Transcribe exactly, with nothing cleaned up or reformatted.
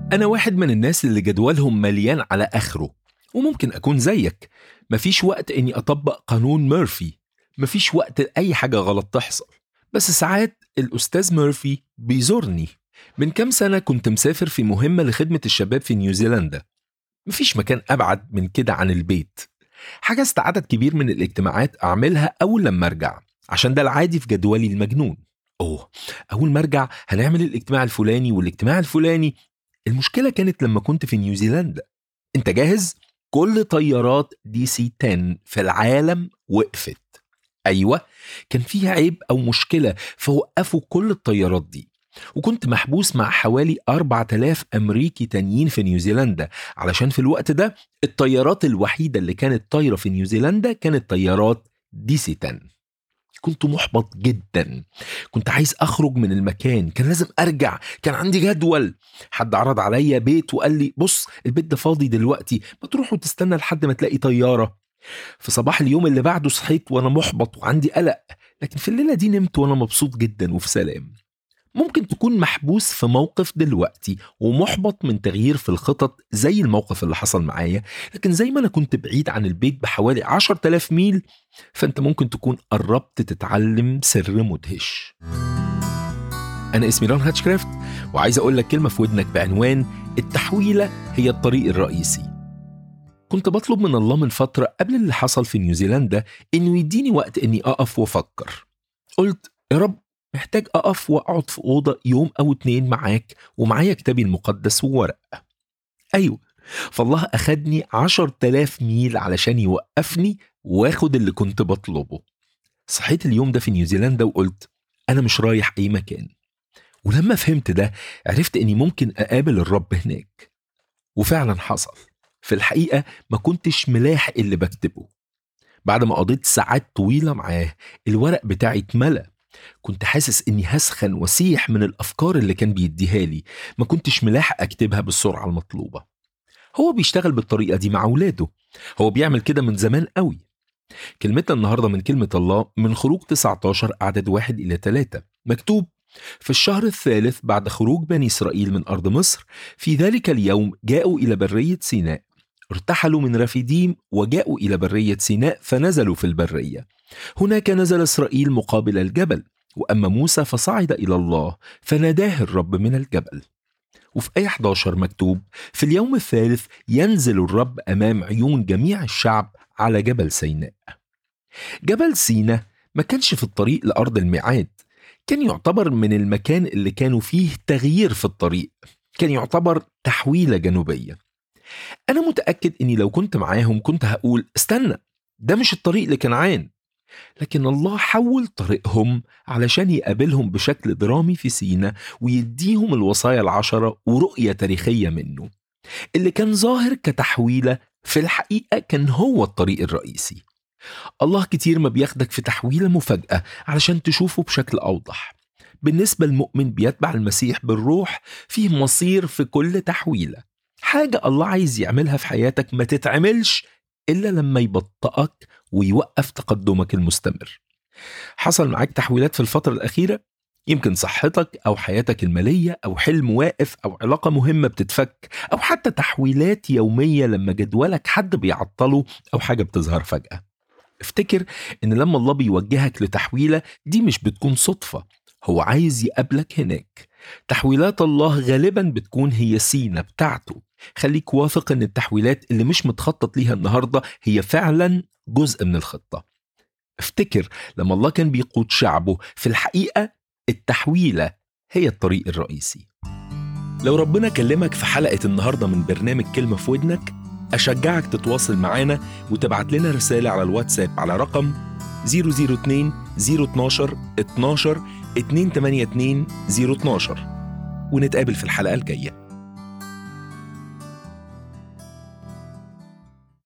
أنا واحد من الناس اللي جدولهم مليان على آخره، وممكن أكون زيك. مفيش وقت إني أطبق قانون ميرفي، مفيش وقت أي حاجة غلط تحصل. بس ساعات الأستاذ ميرفي بيزورني. من كام سنة كنت مسافر في مهمة لخدمة الشباب في نيوزيلندا. مفيش مكان أبعد من كده عن البيت. حجزت عدد كبير من الاجتماعات أعملها أول لما أرجع، عشان ده العادي في جدولي المجنون. أوه، أول ما أرجع هنعمل الاجتماع الفلاني والاجتماع الفلاني. المشكلة كانت لما كنت في نيوزيلندا. أنت جاهز؟ كل طيارات دي سي عشرة في العالم وقفت. أيوة، كان فيها عيب أو مشكلة فوقفوا كل الطيارات دي. وكنت محبوس مع حوالي أربعة آلاف أمريكي تانيين في نيوزيلندا، علشان في الوقت ده الطيارات الوحيدة اللي كانت طايرة في نيوزيلندا كانت طيارات دي سي عشرة. كنت محبط جدا، كنت عايز أخرج من المكان، كان لازم أرجع، كان عندي جدول. حد عرض عليا بيت وقال لي بص البيت ده فاضي دلوقتي، ما تروح وتستنى لحد ما تلاقي طيارة. في صباح اليوم اللي بعده صحيت وأنا محبط وعندي قلق، لكن في الليلة دي نمت وأنا مبسوط جدا وفي سلام. ممكن تكون محبوس في موقف دلوقتي ومحبط من تغيير في الخطط زي الموقف اللي حصل معايا، لكن زي ما أنا كنت بعيد عن البيت بحوالي عشرة آلاف ميل، فأنت ممكن تكون قربت تتعلم سر مدهش. أنا اسمي ران هاتشكرافت، وعايز أقول لك كلمة في ودنك بعنوان التحويلة هي الطريق الرئيسي. كنت بطلب من الله من فترة قبل اللي حصل في نيوزيلندا إنه يديني وقت إني أقف وأفكر. قلت يا رب، محتاج أقف وأقعد في أوضة يوم أو اتنين معاك ومعايا كتابي المقدس وورق. أيوة، فالله أخدني عشر تلاف ميل علشان يوقفني واخد اللي كنت بطلبه. صحيت اليوم ده في نيوزيلندا وقلت أنا مش رايح أي مكان. ولما فهمت ده عرفت إني ممكن أقابل الرب هناك، وفعلا حصل. في الحقيقة ما كنتش ملاحق اللي بكتبه. بعد ما قضيت ساعات طويلة معاه الورق بتاعي اتملى. كنت حاسس إني هسخن وسيح من الأفكار اللي كان بيديها لي، ما كنتش ملاحق أكتبها بالسرعة المطلوبة. هو بيشتغل بالطريقة دي مع أولاده، هو بيعمل كده من زمان قوي. كلمتنا النهاردة من كلمة الله من خروج تسعة عشر عدد واحد إلى ثلاثة، مكتوب في الشهر الثالث بعد خروج بني إسرائيل من أرض مصر، في ذلك اليوم جاءوا إلى برية سيناء، ارتحلوا من رفيديم وجاءوا إلى برية سيناء فنزلوا في البرية. هناك نزل إسرائيل مقابل الجبل، وأما موسى فصعد إلى الله فناداه الرب من الجبل. وفي آية إحدى عشر مكتوب في اليوم الثالث ينزل الرب أمام عيون جميع الشعب على جبل سيناء. جبل سيناء ما كانش في الطريق لأرض الميعاد، كان يعتبر من المكان اللي كانوا فيه تغيير في الطريق، كان يعتبر تحويلة جنوبية. أنا متأكد أني لو كنت معاهم كنت هقول استنى، ده مش الطريق لكنعان. لكن الله حول طريقهم علشان يقابلهم بشكل درامي في سيناء ويديهم الوصايا العشرة ورؤية تاريخية منه. اللي كان ظاهر كتحويلة في الحقيقة كان هو الطريق الرئيسي. الله كتير ما بياخدك في تحويلة مفاجأة علشان تشوفه بشكل أوضح. بالنسبة للمؤمن بيتبع المسيح بالروح فيه مصير في كل تحويلة، حاجة الله عايز يعملها في حياتك ما تتعملش إلا لما يبطئك ويوقف تقدمك المستمر. حصل معاك تحويلات في الفترة الأخيرة؟ يمكن صحتك أو حياتك المالية أو حلم واقف أو علاقة مهمة بتتفك، أو حتى تحويلات يومية لما جدولك حد بيعطله أو حاجة بتظهر فجأة. افتكر إن لما الله بيوجهك لتحويلة دي مش بتكون صدفة، هو عايز يقابلك هناك. تحويلات الله غالبا بتكون هي سينة بتاعته. خليك واثق إن التحويلات اللي مش متخطط ليها النهاردة هي فعلا جزء من الخطة. افتكر لما الله كان بيقود شعبه، في الحقيقة التحويلة هي الطريق الرئيسي. لو ربنا كلمك في حلقة النهاردة من برنامج كلمة في ودنك، أشجعك تتواصل معنا وتبعت لنا رسالة على الواتساب على رقم صفر صفر اتنين صفر اتناشر اتناشر اتنين تمانية اتنين صفر اتناشر، ونتقابل في الحلقة الجاية.